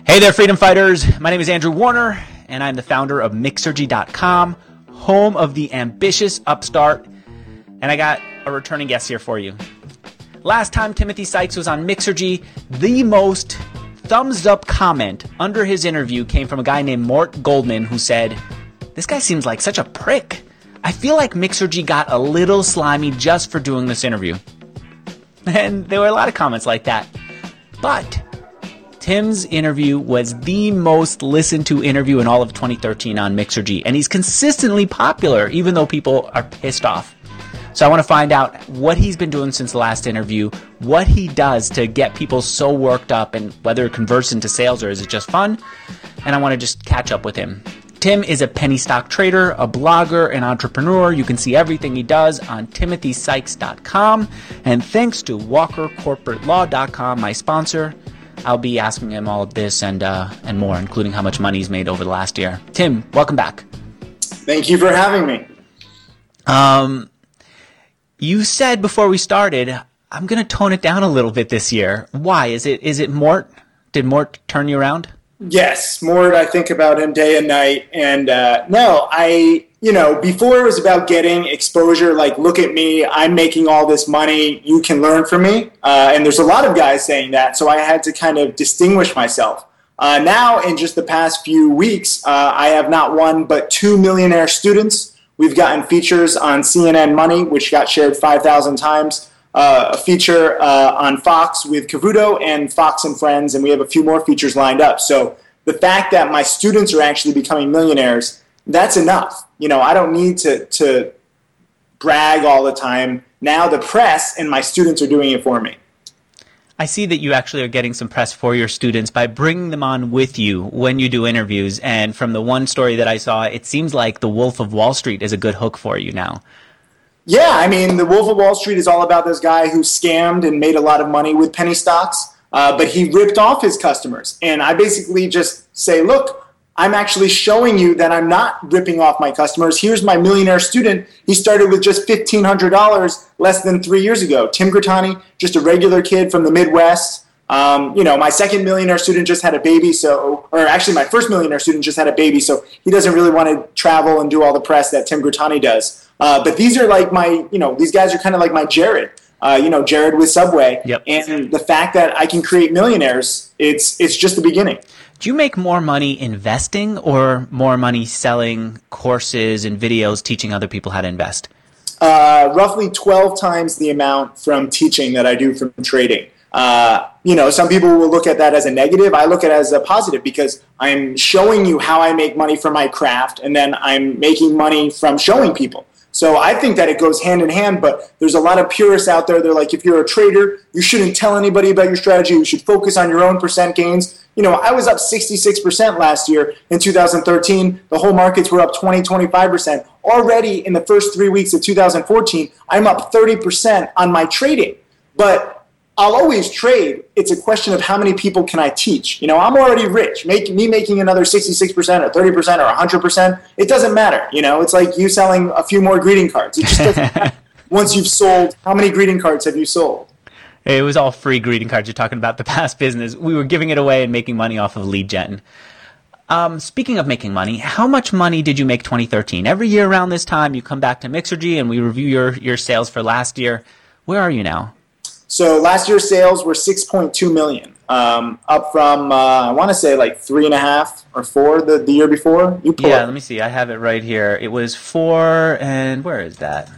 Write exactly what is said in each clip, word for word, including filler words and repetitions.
Hey there, freedom fighters. My name is Andrew Warner, and I'm the founder of Mixergy dot com, home of the ambitious upstart. And I got a returning guest here for you. Last time Timothy Sykes was on Mixergy, the most thumbs up comment under his interview came from a guy named Mort Goldman, who said, "This guy seems like such a prick. I feel like Mixergy got a little slimy just for doing this interview." And there were a lot of comments like that. But Tim's interview was the most listened to interview in all of twenty thirteen on Mixergy, and he's consistently popular even though people are pissed off. So I want to find out what he's been doing since the last interview, what he does to get people so worked up, and whether it converts into sales or is it just fun, and I want to just catch up with him. Tim is a penny stock trader, a blogger, an entrepreneur. You can see everything he does on Timothy Sykes dot com, and thanks to Walker Corporate Law dot com, my sponsor, I'll be asking him all of this and uh, and more, including how much money he's made over the last year. Tim, welcome back. Thank you for having me. Um, you said before we started, I'm going to tone it down a little bit this year. Why? Is it is it Mort? Did Mort turn you around? Yes, Mort, I think about him day and night. And uh, no, I, you know, before it was about getting exposure, like, look at me, I'm making all this money, you can learn from me. Uh, and there's a lot of guys saying that, so I had to kind of distinguish myself. Uh, now, in just the past few weeks, uh, I have not one but two millionaire students. We've gotten features on C N N Money, which got shared five thousand times. Uh, a feature uh, on Fox with Cavuto and Fox and Friends, and we have a few more features lined up. So the fact that my students are actually becoming millionaires, that's enough. You know, I don't need to, to brag all the time. Now the press and my students are doing it for me. I see that you actually are getting some press for your students by bringing them on with you when you do interviews. And from the one story that I saw, it seems like the Wolf of Wall Street is a good hook for you now. Yeah, I mean, the Wolf of Wall Street is all about this guy who scammed and made a lot of money with penny stocks, uh, but he ripped off his customers. And I basically just say, look, I'm actually showing you that I'm not ripping off my customers. Here's my millionaire student. He started with just fifteen hundred dollars less than three years ago. Tim Grattani, just a regular kid from the Midwest. Um, you know, my second millionaire student just had a baby, so, or actually my first millionaire student just had a baby, so he doesn't really want to travel and do all the press that Tim Grattani does. Uh, but these are like my, you know, these guys are kind of like my Jared, uh, you know, Jared with Subway. Yep. And the fact that I can create millionaires, it's it's just the beginning. Do you make more money investing or more money selling courses and videos teaching other people how to invest? Uh, roughly twelve times the amount from teaching that I do from trading. Uh, you know, some people will look at that as a negative. I look at it as a positive because I'm showing you how I make money from my craft, and then I'm making money from showing people. So I think that it goes hand in hand, but there's a lot of purists out there. They're like, if you're a trader, you shouldn't tell anybody about your strategy. You should focus on your own percent gains. You know, I was up sixty-six percent last year in two thousand thirteen. The whole markets were up twenty, twenty-five percent. Already in the first three weeks of two thousand fourteen, I'm up thirty percent on my trading. But I'll always trade. It's a question of how many people can I teach. You know, I'm already rich. Make, me making another sixty-six percent or thirty percent or one hundred percent, it doesn't matter. You know, it's like you selling a few more greeting cards. It just doesn't matter. Once you've sold, how many greeting cards have you sold? It was all free greeting cards. You're talking about the past business. We were giving it away and making money off of lead gen. Um, speaking of making money, how much money did you make twenty thirteen? Every year around this time, you come back to Mixergy and we review your, your sales for last year. Where are you now? So last year's sales were six point two million dollars, um, up from, uh, I want to say like three and a half or four the, the year before. You pull yeah, it. Let me see. I have it right here. It was four, and where is that?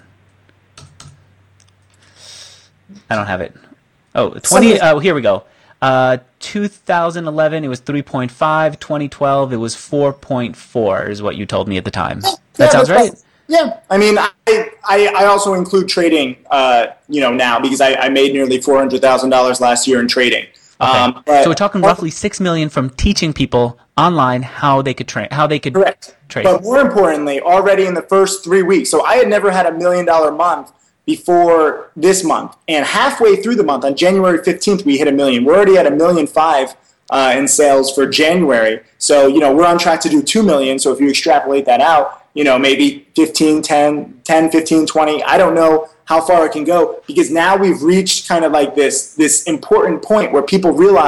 I don't have it. Oh, twenty. Oh, here we go. Uh, two thousand eleven, it was three point five. twenty twelve, it was four point four is what you told me at the time. Yeah, that sounds right? right. Yeah, I mean, I I, I also include trading, uh, you know, now because I, I made nearly four hundred thousand dollars last year in trading. Okay. Um, so we're talking roughly six million dollars from teaching people online how they could train, how they could correct. trade. But more importantly, already in the first three weeks, so I had never had a million dollar month before this month, and halfway through the month, on January fifteenth, we hit a million. We're already at a million five uh, in sales for January. So, you know, we're on track to do two million. So if you extrapolate that out, you know, maybe fifteen, ten, ten, fifteen, twenty. I don't know how far it can go because now we've reached kind of like this, this important point where people realize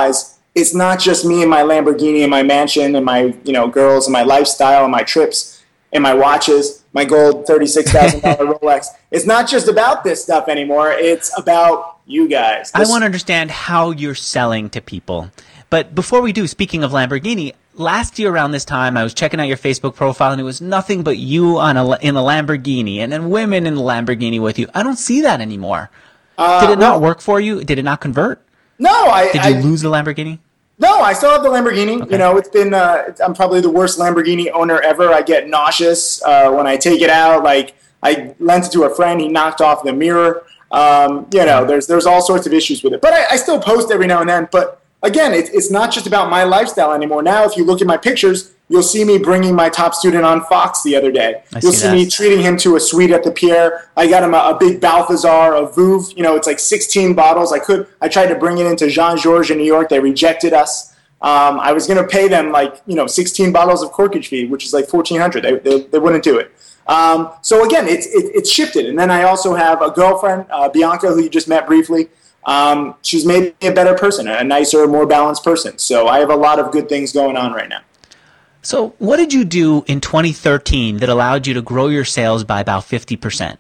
it's not just me and my Lamborghini and my mansion and my, you know, girls and my lifestyle and my trips and my watches, my gold thirty-six thousand dollars Rolex. It's not just about this stuff anymore. It's about you guys. This- I want to understand how you're selling to people. But before we do, speaking of Lamborghini, last year around this time, I was checking out your Facebook profile, and it was nothing but you on a, in a Lamborghini, and then women in the Lamborghini with you. I don't see that anymore. Uh, Did it not no. work for you? Did it not convert? No. I, Did you I, lose the Lamborghini? No, I still have the Lamborghini. Okay. You know, it's been, uh, I'm probably the worst Lamborghini owner ever. I get nauseous uh, when I take it out. Like, I lent it to a friend. He knocked off the mirror. Um, you know, there's there's all sorts of issues with it. But I, I still post every now and then. But again, it, it's not just about my lifestyle anymore. Now, if you look at my pictures, you'll see me bringing my top student on Fox the other day. I you'll see, see me treating him to a suite at the Pierre. I got him a, a big Balthazar, a Veuve. You know, it's like sixteen bottles. I could. I tried to bring it into Jean-Georges in New York. They rejected us. Um, I was going to pay them like, you know, sixteen bottles of corkage fee, which is like fourteen hundred dollars. They, they, they wouldn't do it. Um, so again, it's it, it's shifted. And then I also have a girlfriend, uh, Bianca, who you just met briefly. Um, she's made me a better person, a nicer, more balanced person. So I have a lot of good things going on right now. So what did you do in twenty thirteen that allowed you to grow your sales by about fifty percent?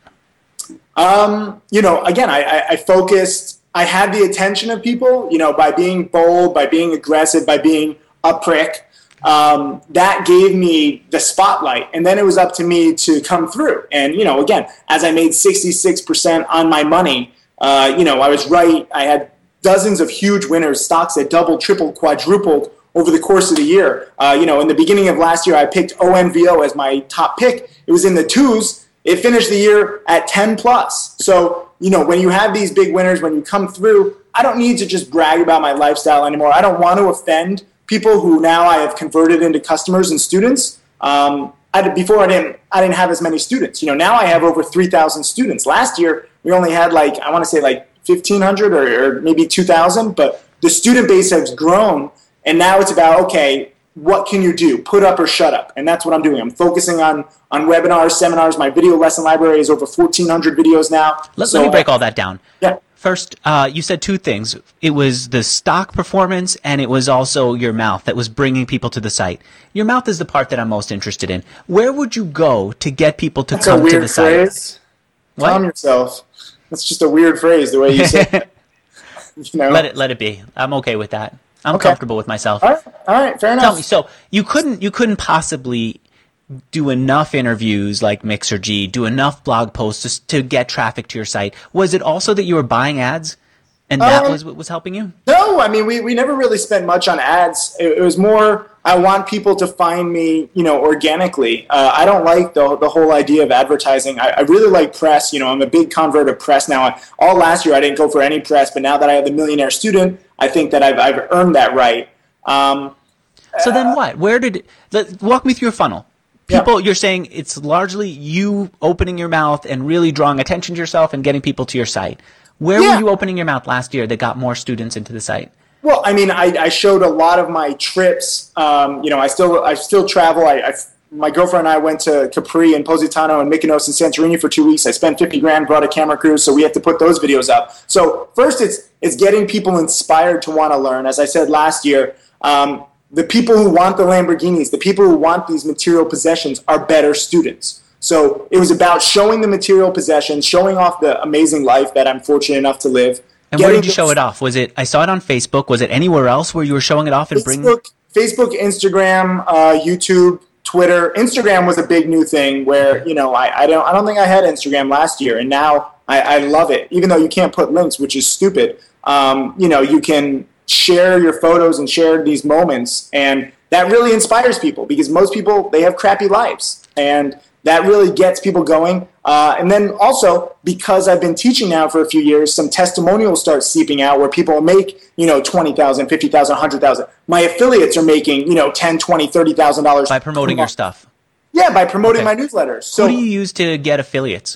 Um, you know, again, I, I, I focused, I had the attention of people, you know, by being bold, by being aggressive, by being a prick. Um, that gave me the spotlight, and then it was up to me to come through. And, you know, again, as I made sixty-six percent on my money, uh, you know, I was right. I had dozens of huge winners, stocks that doubled, tripled, quadrupled over the course of the year. Uh, you know, in the beginning of last year, I picked O N V O as my top pick. It was in the twos. It finished the year at ten plus. So, you know, when you have these big winners, when you come through, I don't need to just brag about my lifestyle anymore. I don't want to offend people who now I have converted into customers and students. Um, I did, before I didn't, I didn't have as many students. You know, now I have over three thousand students. Last year, we only had like, I want to say like fifteen hundred or, or maybe two thousand, but the student base has grown. And now it's about, okay, what can you do? Put up or shut up. And that's what I'm doing. I'm focusing on, on webinars, seminars. My video lesson library is over fourteen hundred videos now. Let, so, let me break all that down. Yeah. First, uh, you said two things. It was the stock performance, and it was also your mouth that was bringing people to the site. Your mouth is the part that I'm most interested in. Where would you go to get people to That's come a weird to the site? Phrase. Calm yourself. That's just a weird phrase, the way you say it. You know? Let it let it be. I'm okay with that. I'm okay. comfortable with myself. All right, all right, fair enough. Tell me, so you couldn't you couldn't possibly do enough interviews like Mixergy, do enough blog posts to, to get traffic to your site. Was it also that you were buying ads, and that um, was what was helping you? No, I mean we, we never really spent much on ads. It, it was more I want people to find me, you know, organically. Uh, I don't like the the whole idea of advertising. I, I really like press. You know, I'm a big convert of press now. I, all last year I didn't go for any press, but now that I have the Millionaire Student, I think that I've I've earned that right. Um, so then what? Where did let, walk me through your funnel? People, yeah. You're saying it's largely you opening your mouth and really drawing attention to yourself and getting people to your site. Where yeah. were you opening your mouth last year that got more students into the site? Well, I mean, I, I showed a lot of my trips. Um, you know, I still I still travel. I, I my girlfriend and I went to Capri and Positano and Mykonos and Santorini for two weeks. I spent fifty grand, brought a camera crew, so we have to put those videos up. So first, it's it's getting people inspired to want to learn. As I said last year, um, the people who want the Lamborghinis, the people who want these material possessions are better students. So it was about showing the material possessions, showing off the amazing life that I'm fortunate enough to live. And where did you show it off? Was it, I saw it on Facebook. Was it anywhere else where you were showing it off and bringing? Facebook, Facebook, Instagram, uh, YouTube, Twitter. Instagram was a big new thing where, you know, I, I don't I don't think I had Instagram last year, and now I, I love it. Even though you can't put links, which is stupid, um, you know, you can share your photos and share these moments, and that really inspires people because most people, they have crappy lives, and that really gets people going. Uh, and then also, because I've been teaching now for a few years, some testimonials start seeping out where people make, you know, twenty thousand dollars, fifty thousand dollars, one hundred thousand dollars. My affiliates are making, you know, ten thousand dollars, twenty thousand dollars, thirty thousand dollars. By promoting your stuff? Yeah, by promoting okay. my newsletters. So, who do you use to get affiliates?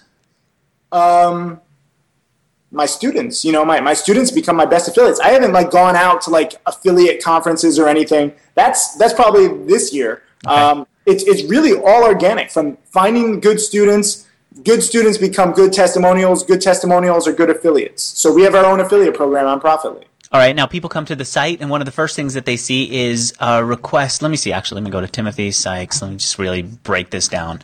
Um... my students, you know, my, my students become my best affiliates. I haven't like gone out to like affiliate conferences or anything. That's, that's probably this year. Okay. Um, it's, it's really all organic from finding good students. Good students become good testimonials. Good testimonials are good affiliates. So we have our own affiliate program on Profitly. All right. Now, people come to the site, and one of the first things that they see is a request. Let me see. Actually, let me go to Timothy Sykes. Let me just really break this down.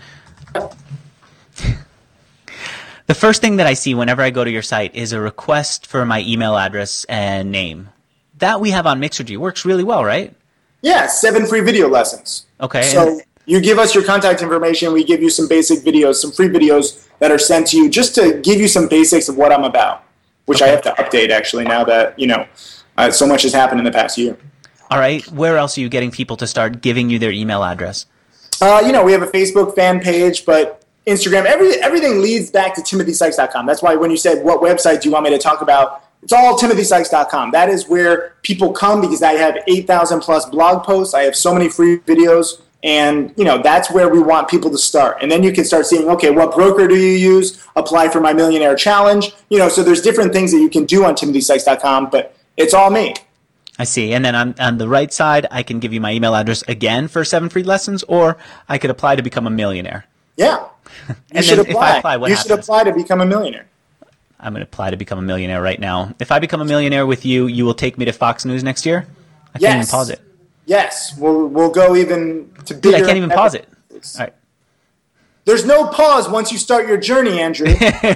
The first thing that I see whenever I go to your site is a request for my email address and name. That we have on Mixergy. Works really well, right? Yeah, seven free video lessons. Okay. So you give us your contact information. We give you some basic videos, some free videos that are sent to you just to give you some basics of what I'm about, which okay. I have to update actually now that, you know, uh, so much has happened in the past year. All right. Where else are you getting people to start giving you their email address? Uh, you know, we have a Facebook fan page, but Instagram, every, everything leads back to timothy sykes dot com. That's why when you said, what website do you want me to talk about? It's all timothy sykes dot com. That is where people come because I have eight thousand plus blog posts. I have so many free videos. And, you know, that's where we want people to start. And then you can start seeing, okay, what broker do you use? Apply for my Millionaire Challenge. You know, so there's different things that you can do on timothy sykes dot com, but it's all me. I see. And then on, on the right side, I can give you my email address again for seven free lessons, or I could apply to become a millionaire. Yeah. You and should then apply. If I apply, what you happens? should apply to become a millionaire. I'm going to apply to become a millionaire right now. If I become a millionaire with you, you will take me to Fox News next year? I yes. can't even pause it. Yes. We'll, we'll go even to bigger. Dude, I can't even pause it. All right. There's no pause once you start your journey, Andrew.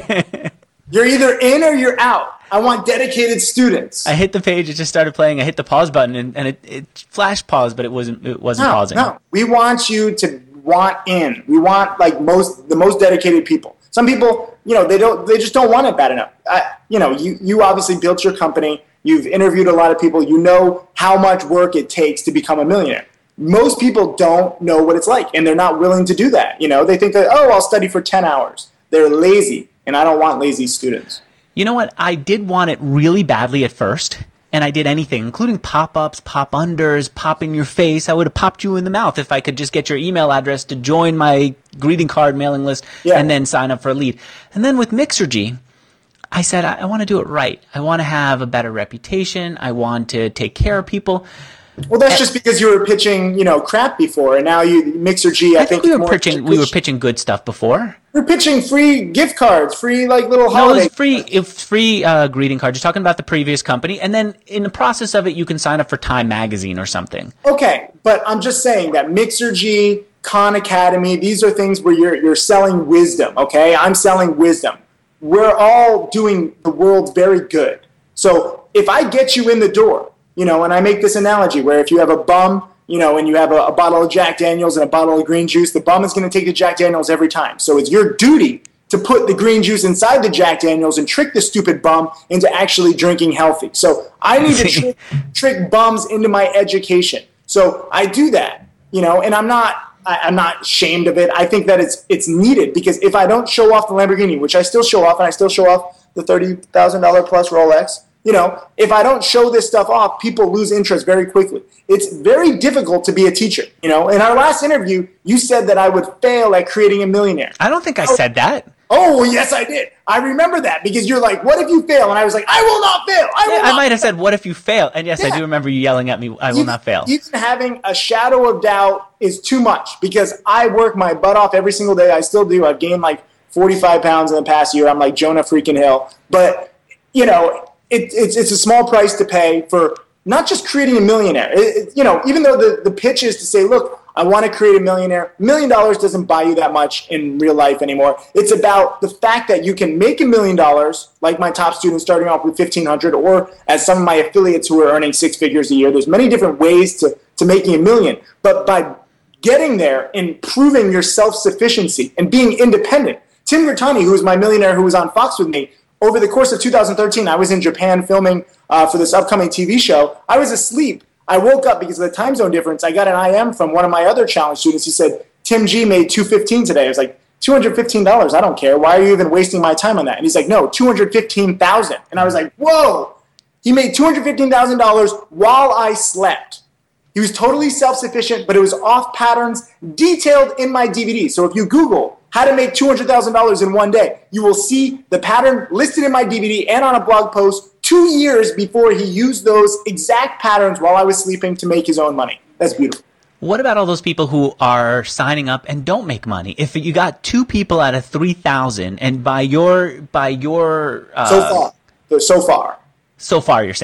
You're either in or you're out. I want dedicated students. I hit the page, it just started playing. I hit the pause button, and, and it, it flashed pause, but it wasn't it wasn't no, pausing. No, we want you to want in. We want like most the most dedicated people. Some people, you know, they don't they just don't want it bad enough. I, you know, you you obviously built your company. You've interviewed a lot of people. You know how much work it takes to become a millionaire. Most people don't know what it's like, and they're not willing to do that. You know, they think that, oh, I'll study for ten hours. They're lazy, and I don't want lazy students. You know what? I did want it really badly at first, and I did anything, including pop-ups, pop-unders, popping your face. I would have popped you in the mouth if I could just get your email address to join my greeting card mailing list yeah. and then sign up for a lead. And then with Mixergy, I said, I, I want to do it right. I want to have a better reputation. I want to take care of people. Well, that's just because you were pitching, you know, crap before, and now you Mixergy. I, I think, think we were pitching. We were pitching good stuff before. We're pitching free gift cards, free like little no, holiday. No, it was free. It was free uh, greeting cards. You're talking about the previous company, and then in the process of it, you can sign up for Time Magazine or something. Okay, but I'm just saying that Mixergy, Khan Academy, these are things where you're you're selling wisdom. Okay, I'm selling wisdom. We're all doing the world very good. So if I get you in the door. You know, and I make this analogy where if you have a bum, you know, and you have a, a bottle of Jack Daniels and a bottle of green juice, the bum is going to take the Jack Daniels every time. So it's your duty to put the green juice inside the Jack Daniels and trick the stupid bum into actually drinking healthy. So I need to trick, trick bums into my education. So I do that, you know, and I'm not I, I'm not ashamed of it. I think that it's it's needed because if I don't show off the Lamborghini, which I still show off, and I still show off the thirty thousand dollars plus Rolex, you know, if I don't show this stuff off, people lose interest very quickly. It's very difficult to be a teacher. You know, in our last interview, you said that I would fail at creating a millionaire. I don't think I oh, said that. Oh, yes, I did. I remember that because you're like, what if you fail? And I was like, I will not fail. I, will yeah, not I might have fail. said, what if you fail? And yes, yeah. I do remember you yelling at me, I will even, not fail. Even having a shadow of doubt is too much because I work my butt off every single day. I still do. I've gained like forty-five pounds in the past year. I'm like Jonah freaking Hill. But, you know, It, it's it's a small price to pay for not just creating a millionaire. It, it, you know, even though the, the pitch is to say, look, I want to create a millionaire. A million dollars doesn't buy you that much in real life anymore. It's about the fact that you can make a million dollars, like my top students starting off with fifteen hundred dollars, or as some of my affiliates who are earning six figures a year. There's many different ways to, to making a million. But by getting there and proving your self-sufficiency and being independent, Tim Gertani, who was my millionaire who was on Fox with me, over the course of two thousand thirteen, I was in Japan filming uh, for this upcoming T V show. I was asleep. I woke up because of the time zone difference. I got an I M from one of my other challenge students. He said, Tim G made two hundred fifteen dollars today. I was like, two hundred fifteen dollars? I don't care. Why are you even wasting my time on that? And he's like, no, two hundred fifteen thousand dollars. And I was like, whoa. He made two hundred fifteen thousand dollars while I slept. He was totally self-sufficient, but it was off patterns detailed in my D V D. So if you Google how to make two hundred thousand dollars in one day, you will see the pattern listed in my D V D and on a blog post two years before he used those exact patterns while I was sleeping to make his own money. That's beautiful. What about all those people who are signing up and don't make money? If you got two people out of three thousand, and by your by your uh, so far, so far, so far, you're saying.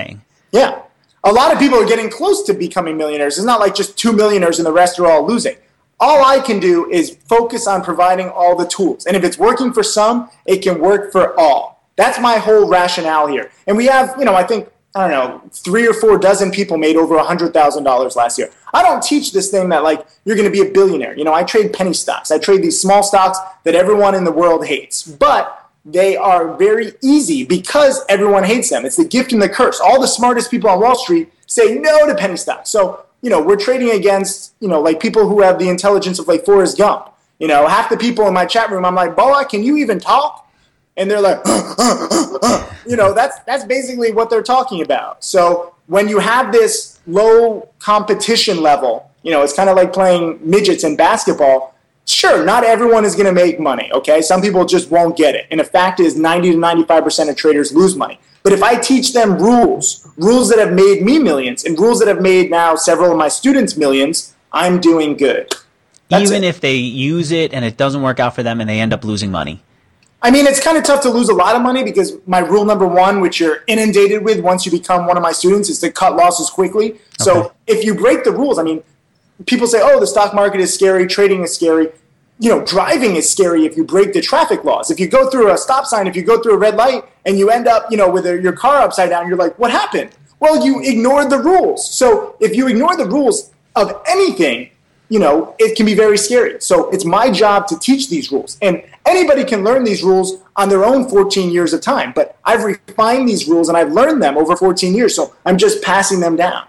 Yeah. A lot of people are getting close to becoming millionaires. It's not like just two millionaires and the rest are all losing. All I can do is focus on providing all the tools. And if it's working for some, it can work for all. That's my whole rationale here. And we have, you know, I think, I don't know, three or four dozen people made over one hundred thousand dollars last year. I don't teach this thing that, like, you're going to be a billionaire. You know, I trade penny stocks. I trade these small stocks that everyone in the world hates. But they are very easy because everyone hates them. It's the gift and the curse. All the smartest people on Wall Street say no to penny stocks. So, you know, we're trading against, you know, like people who have the intelligence of like Forrest Gump. You know, half the people in my chat room, I'm like, Boa, can you even talk? And they're like, you know, that's that's basically what they're talking about. So when you have this low competition level, you know, it's kind of like playing midgets in basketball. Sure, not everyone is going to make money, okay? Some people just won't get it. And the fact is ninety to ninety-five percent of traders lose money. But if I teach them rules, rules that have made me millions and rules that have made now several of my students millions, I'm doing good. That's Even it. if they use it and it doesn't work out for them and they end up losing money. I mean, it's kind of tough to lose a lot of money because my rule number one, which you're inundated with once you become one of my students, is to cut losses quickly. Okay. So if you break the rules, I mean, people say, oh, the stock market is scary, trading is scary. You know, driving is scary if you break the traffic laws. If you go through a stop sign, if you go through a red light and you end up, you know, with a, your car upside down, you're like, what happened? Well, you ignored the rules. So if you ignore the rules of anything, you know, it can be very scary. So it's my job to teach these rules. And anybody can learn these rules on their own fourteen years of time. But I've refined these rules and I've learned them over fourteen years. So I'm just passing them down.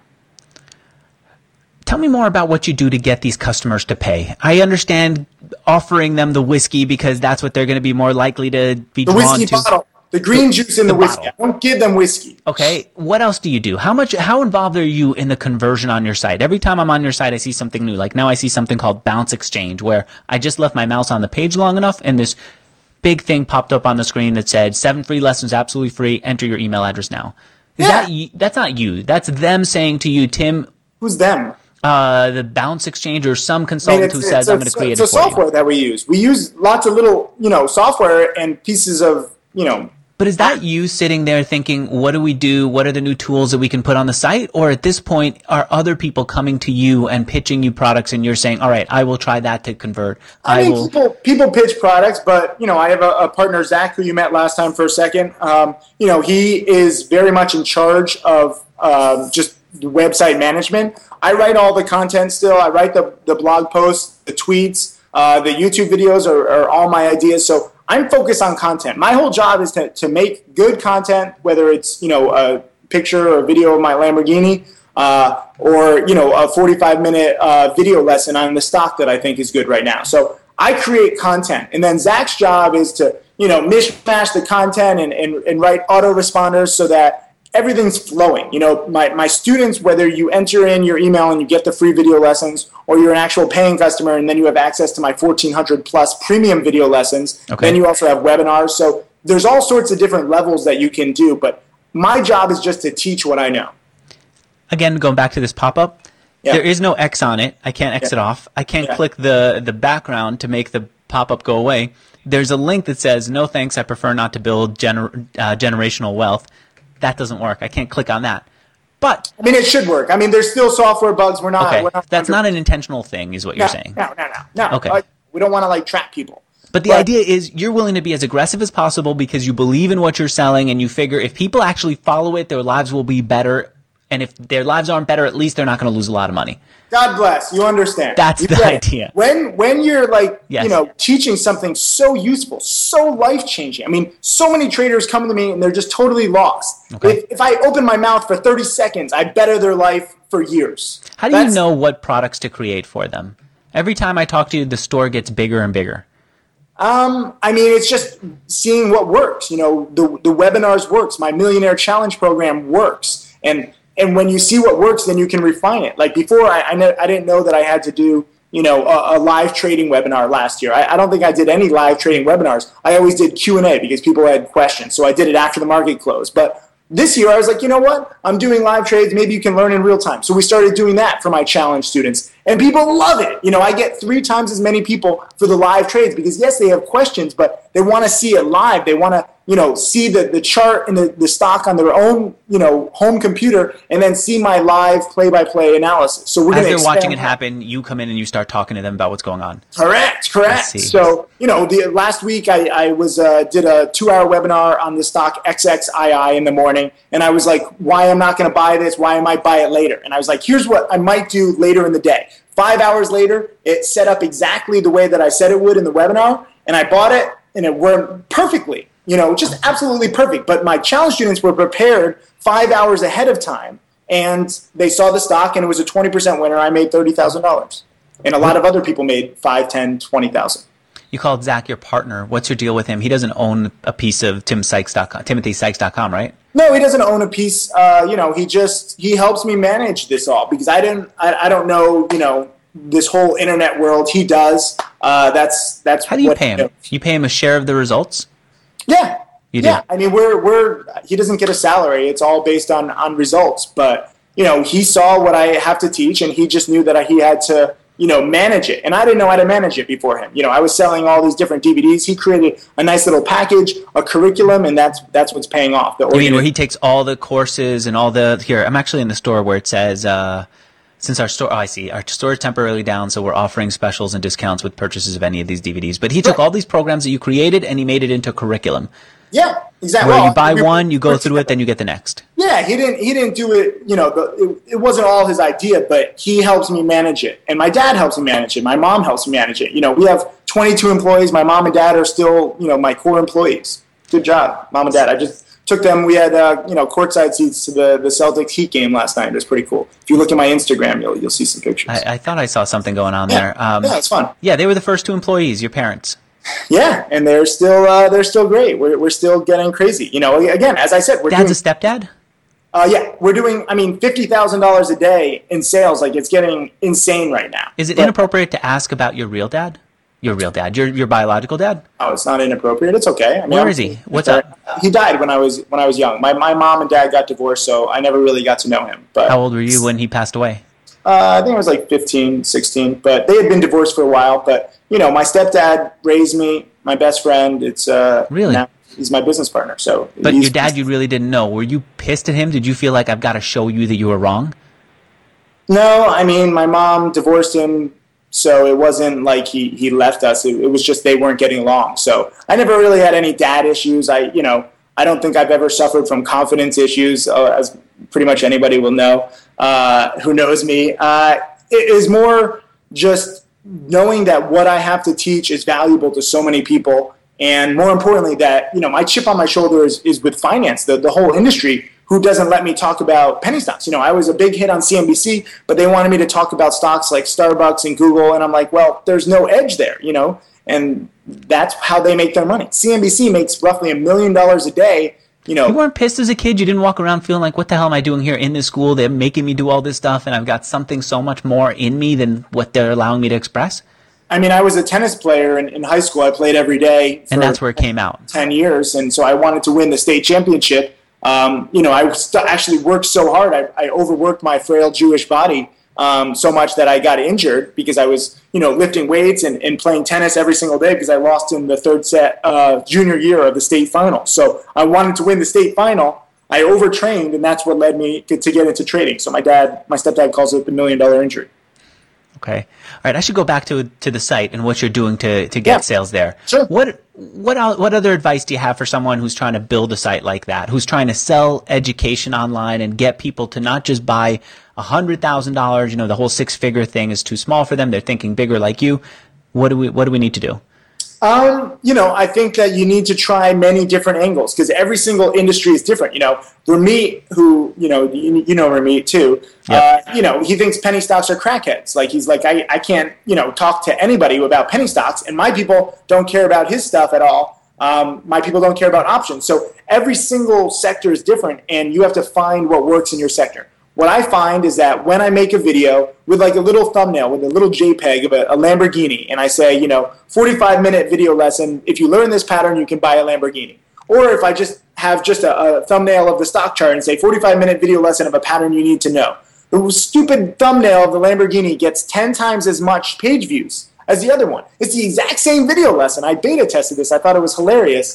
Tell me more about what you do to get these customers to pay. I understand offering them the whiskey because that's what they're going to be more likely to be the drawn whiskey to. Bottle, the green the, juice in the, the whiskey. Bottle. I don't give them whiskey. Okay. What else do you do? How much? How involved are you in the conversion on your site? Every time I'm on your site, I see something new. Like now I see something called Bounce Exchange where I just left my mouse on the page long enough and this big thing popped up on the screen that said seven free lessons absolutely free. Enter your email address now. Is yeah. that you? That's not you. That's them saying to you, Tim. Who's them? Uh, the Bounce Exchange or some consultant I mean, who says, a, I'm going to create it for you. It's a software that we use. We use lots of little, you know, software and pieces of, you know. But is that you sitting there thinking, what do we do? What are the new tools that we can put on the site? Or at this point, are other people coming to you and pitching you products and you're saying, all right, I will try that to convert. I, I mean, will. People, people pitch products, but, you know, I have a, a partner, Zach, who you met last time for a second. Um, you know, he is very much in charge of uh, just website management. I write all the content still. I write the, the blog posts, the tweets, uh, the YouTube videos are, are all my ideas. So I'm focused on content. My whole job is to, to make good content, whether it's, you know, a picture or a video of my Lamborghini uh, or, you know, a forty-five minute uh, video lesson on the stock that I think is good right now. So I create content. And then Zach's job is to, you know, mishmash the content and, and, and write autoresponders so that everything's flowing. You know, my, my students, whether you enter in your email and you get the free video lessons or you're an actual paying customer and then you have access to my fourteen hundred plus premium video lessons, okay. Then you also have webinars. So there's all sorts of different levels that you can do. But my job is just to teach what I know. Again, going back to this pop-up, yeah. There is no X on it. I can't exit yeah. off. I can't yeah. click the, the background to make the pop-up go away. There's a link that says, no thanks, I prefer not to build gener- uh, generational wealth. That doesn't work. I can't click on that. But I mean, it should work. I mean, there's still software bugs. We're not. Okay. We're not That's not an intentional thing, is what no, you're saying. No, no, no, no. Okay. Uh, we don't want to like trap people. But the but, idea is you're willing to be as aggressive as possible because you believe in what you're selling and you figure if people actually follow it, their lives will be better. And if their lives aren't better, at least they're not going to lose a lot of money. God bless. You understand. That's you the idea. When when you're like, yes. you know, teaching something so useful, so life-changing. I mean, so many traders come to me and they're just totally lost. Okay. If, if I open my mouth for thirty seconds, I better their life for years. How do That's, you know what products to create for them? Every time I talk to you, the store gets bigger and bigger. Um, I mean, it's just seeing what works. You know, the the webinars works. My Millionaire Challenge program works. And And when you see what works, then you can refine it. Like before, I I, know, I didn't know that I had to do, you know, a, a live trading webinar last year. I, I don't think I did any live trading webinars. I always did Q and A because people had questions. So I did it after the market closed. But this year, I was like, you know what? I'm doing live trades. Maybe you can learn in real time. So we started doing that for my challenge students. And people love it. You know, I get three times as many people for the live trades because, yes, they have questions, but they want to see it live. They want to you know, see the, the chart and the, the stock on their own, you know, home computer, and then see my live play-by-play analysis. So we're As going they're watching it happen, you come in and you start talking to them about what's going on. Correct, correct. So, you know, the last week I, I was uh, did a two-hour webinar on the stock X X I I in the morning, and I was like, why I'm not going to buy this, why I might buy it later. And I was like, here's what I might do later in the day. Five hours later, it set up exactly the way that I said it would in the webinar, and I bought it, and it worked perfectly. You know, just absolutely perfect. But my challenge students were prepared five hours ahead of time, and they saw the stock, and it was a twenty percent winner. I made thirty thousand dollars. And a lot of other people made five, ten, twenty thousand. You called Zach your partner. What's your deal with him? He doesn't own a piece of Tim Sykes dot com, Timothy Sykes dot com, right? No, he doesn't own a piece. Uh, you know, he just, he helps me manage this all because I didn't, I, I don't know, you know, this whole internet world. He does. Uh, that's, that's How do you pay him? You pay him a share of the results? Yeah. You do? Yeah. I mean, we're, we're, he doesn't get a salary. It's all based on, on results. But, you know, he saw what I have to teach, and he just knew that I, he had to, you know, manage it. And I didn't know how to manage it before him. You know, I was selling all these different D V Ds. He created a nice little package, a curriculum, and that's, that's what's paying off. The you mean where he takes all the courses and all the, here, I'm actually in the store where it says, uh, since our store, oh, I see, our store is temporarily down, so we're offering specials and discounts with purchases of any of these D V Ds. But he took all these programs that you created and he made it into curriculum. Yeah, exactly. Where well, you buy one, you go through it, then you get the next. Yeah, he didn't. He didn't do it. You know, the, it, it wasn't all his idea, but he helps me manage it, and my dad helps me manage it. My mom helps me manage it. You know, we have twenty-two employees. My mom and dad are still, you know, my core employees. Good job, mom and dad. I just took them. We had, uh, you know, courtside seats to the the Celtics Heat game last night. It was pretty cool. If you look at my Instagram, you'll you'll see some pictures. I, I thought I saw something going on yeah. there. Um, yeah, it's fun. Yeah, they were the first two employees, your parents. Yeah, and they're still uh, they're still great. We're we're still getting crazy. You know, again, as I said, we're Dad's doing, a stepdad? Uh, yeah, we're doing. I mean, fifty thousand dollars a day in sales. Like, it's getting insane right now. Is it but, inappropriate to ask about your real dad? Your real dad, your your biological dad? Oh, it's not inappropriate. It's okay. I mean, Where I'm, is he? What's up? He died when I was when I was young. My my mom and dad got divorced, so I never really got to know him. But how old were you when he passed away? Uh, I think I was like fifteen, sixteen. But they had been divorced for a while. But you know, my stepdad raised me. My best friend. It's uh, really now he's my business partner. So, but your dad, you really didn't know. Were you pissed at him? Did you feel like I've got to show you that you were wrong? No, I mean, my mom divorced him, so it wasn't like he, he left us. It, it was just they weren't getting along. So I never really had any dad issues. I, you know, I don't think I've ever suffered from confidence issues, uh, as pretty much anybody will know uh, who knows me. Uh, it is more just knowing that what I have to teach is valuable to so many people, and more importantly, that, you know, my chip on my shoulder is, is with finance, the, the whole industry, who doesn't let me talk about penny stocks. You know, I was a big hit on C N B C, but they wanted me to talk about stocks like Starbucks and Google, and I'm like, well, there's no edge there, you know, and that's how they make their money. C N B C makes roughly a million dollars a day. You know, you weren't pissed as a kid? You didn't walk around feeling like, what the hell am I doing here in this school? They're making me do all this stuff, and I've got something so much more in me than what they're allowing me to express? I mean, I was a tennis player in, in high school. I played every day for and that's where it came out. ten years, and so I wanted to win the state championship. Um, you know, I st- actually worked so hard. I, I overworked my frail Jewish body um, so much that I got injured because I was, you know, lifting weights and, and playing tennis every single day because I lost in the third set uh, junior year of the state final. So I wanted to win the state final. I overtrained, and that's what led me to, to get into trading. So my dad, my stepdad calls it the million dollar injury. Okay. All right. I should go back to to the site and what you're doing to, to get yeah. sales there. Sure. What what what other advice do you have for someone who's trying to build a site like that, who's trying to sell education online and get people to not just buy one hundred thousand dollars, you know, the whole six-figure thing is too small for them. They're thinking bigger like you. What do we what do we need to do? Um, you know, I think that you need to try many different angles because every single industry is different. You know, Ramit, who, you know, you, you know Ramit too, yep. uh, you know, he thinks penny stocks are crackheads. Like, he's like, I, I can't, you know, talk to anybody about penny stocks, and my people don't care about his stuff at all. Um, my people don't care about options. So every single sector is different, and you have to find what works in your sector. What I find is that when I make a video with like a little thumbnail, with a little JPEG of a, a Lamborghini, and I say, you know, forty-five minute video lesson, if you learn this pattern, you can buy a Lamborghini. Or if I just have just a, a thumbnail of the stock chart and say forty-five minute video lesson of a pattern you need to know. The stupid thumbnail of the Lamborghini gets ten times as much page views as the other one. It's the exact same video lesson. I beta tested this. I thought it was hilarious.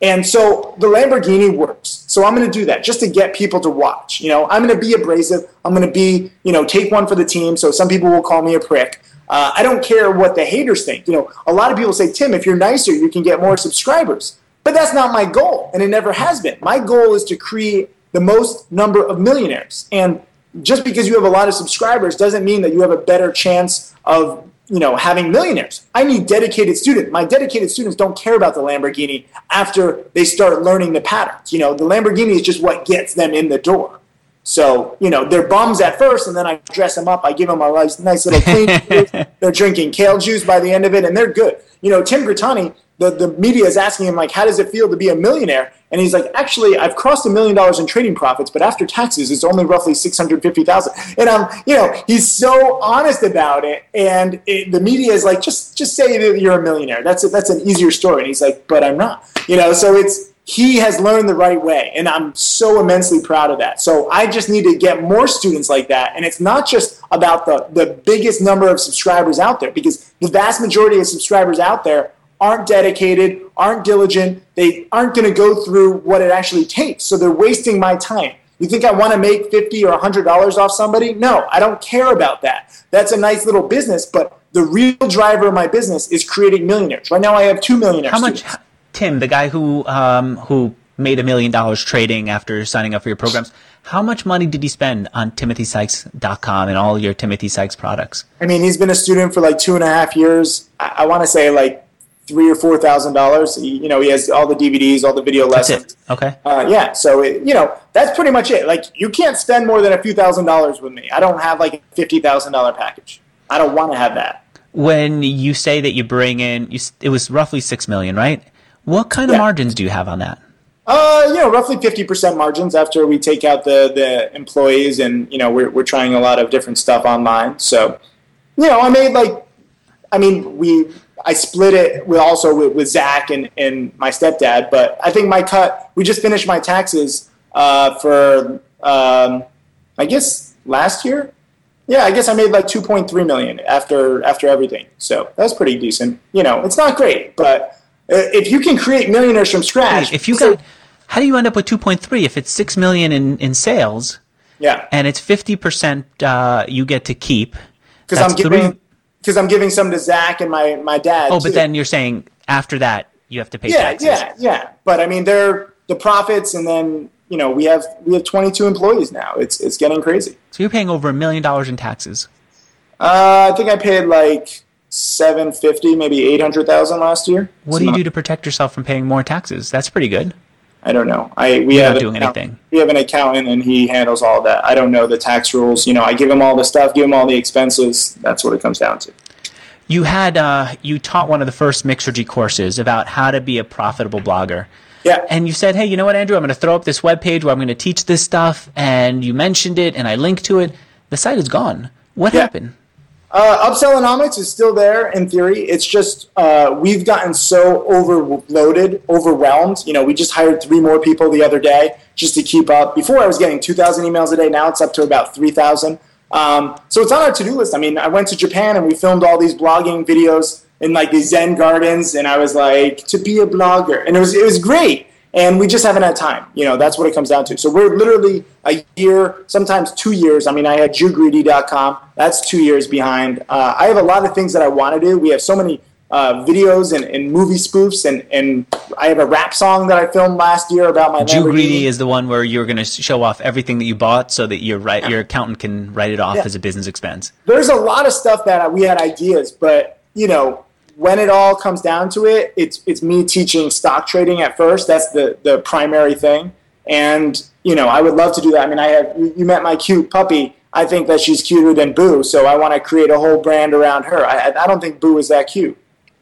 And so the Lamborghini works. So I'm going to do that just to get people to watch. You know, I'm going to be abrasive. I'm going to be, you know, take one for the team. So some people will call me a prick. Uh, I don't care what the haters think. You know, a lot of people say, Tim, if you're nicer, you can get more subscribers. But that's not my goal, and it never has been. My goal is to create the most number of millionaires. And just because you have a lot of subscribers doesn't mean that you have a better chance of, you know, having millionaires. I need dedicated students. My dedicated students don't care about the Lamborghini after they start learning the patterns. You know, the Lamborghini is just what gets them in the door. So, you know, they're bums at first, and then I dress them up. I give them a nice, nice little clean juice. They're drinking kale juice by the end of it, and they're good. You know, Tim Grittani, the, the media is asking him, like, how does it feel to be a millionaire? And he's like, actually, I've crossed a million dollars in trading profits, but after taxes, it's only roughly six hundred fifty thousand dollars. And, um, you know, he's so honest about it, and it, the media is like, just just say that you're a millionaire. That's a, that's an easier story. And he's like, but I'm not. You know, so it's, he has learned the right way, and I'm so immensely proud of that. So I just need to get more students like that, and it's not just about the, the biggest number of subscribers out there, because the vast majority of subscribers out there aren't dedicated, aren't diligent, they aren't going to go through what it actually takes, so they're wasting my time. You think I want to make fifty dollars or one hundred dollars off somebody? No, I don't care about that. That's a nice little business, but the real driver of my business is creating millionaires. Right now I have two millionaires. How much... Tim, the guy who um, who made a million dollars trading after signing up for your programs, how much money did he spend on Timothy Sykes dot com and all your Timothy Sykes products? I mean, he's been a student for like two and a half years. I, I want to say like three or four thousand dollars. You know, he has all the D V Ds, all the video lessons. That's it. Okay. Uh, yeah. So it, you know, that's pretty much it. Like, you can't spend more than a few thousand dollars with me. I don't have like a fifty thousand dollar package. I don't want to have that. When you say that you bring in, you, it was roughly six million, right? What kind of yeah. margins do you have on that? Uh, you know, roughly fifty percent margins after we take out the, the employees, and, you know, we're, we're trying a lot of different stuff online. So, you know, I made like, I mean, we, I split it with also with, with Zach and, and my stepdad, but I think my cut, we just finished my taxes uh, for, um, I guess last year. Yeah, I guess I made like two point three million after, after everything. So that's pretty decent. You know, it's not great, but if you can create millionaires from scratch. Wait, if you got, how do you end up with two point three if it's six million in, in sales? Yeah. And it's fifty percent uh, you get to keep. Because I'm giving because I'm giving some to Zach and my, my dad. Oh, too. But then you're saying after that you have to pay yeah, taxes. Yeah, yeah, But I mean, they're the profits, and then, you know, we have we have twenty-two employees now. It's it's getting crazy. So you're paying over a million dollars in taxes. Uh, I think I paid like seven fifty, maybe eight hundred thousand last year. What do you do to protect yourself from paying more taxes? That's pretty good. I don't know. I we You're have not doing account- anything. We have an accountant, and he handles all that. I don't know the tax rules. You know, I give him all the stuff, give him all the expenses. That's what it comes down to. You had uh, you taught one of the first Mixergy courses about how to be a profitable blogger. Yeah. And you said, hey, you know what, Andrew? I'm going to throw up this webpage where I'm going to teach this stuff, and you mentioned it, and I linked to it. The site is gone. What yeah. happened? Uh, Upsellonomics is still there in theory. It's just uh, we've gotten so overloaded, overwhelmed. You know, we just hired three more people the other day just to keep up. Before I was getting two thousand emails a day. Now it's up to about three thousand. Um, so it's on our to-do list. I mean, I went to Japan and we filmed all these blogging videos in like these Zen gardens, and I was like, to be a blogger. And it was it was great. And we just haven't had time. You know, that's what it comes down to. So we're literally a year, sometimes two years. I mean, I had Jew Greedy dot com. That's two years behind. Uh, I have a lot of things that I want to do. We have so many uh, videos and, and movie spoofs. And, and I have a rap song that I filmed last year about my Jew Lamborghini. Greedy is the one where you're going to show off everything that you bought so that your right, your accountant can write it off Yeah. as a business expense. There's a lot of stuff that we had ideas, but, you know, when it all comes down to it, it's it's me teaching stock trading at first. That's the, the primary thing. And, you know, I would love to do that. I mean, I have you, you met my cute puppy. I think that she's cuter than Boo, so I want to create a whole brand around her. I, I don't think Boo is that cute.